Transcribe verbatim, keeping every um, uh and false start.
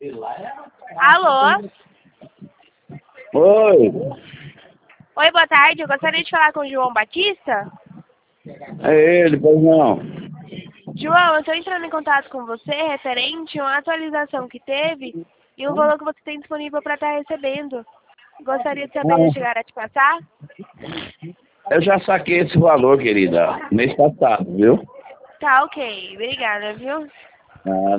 Alô? Oi, Oi, boa tarde. Eu gostaria de falar com o João Batista. é ele, pois não. João, eu estou entrando em contato com você referente a uma atualização que teve e o valor que você tem disponível para estar recebendo. Gostaria de saber se chegar a te passar? Eu já saquei esse valor, querida, mês passado, viu? Tá, ok. Obrigada, viu? Ah,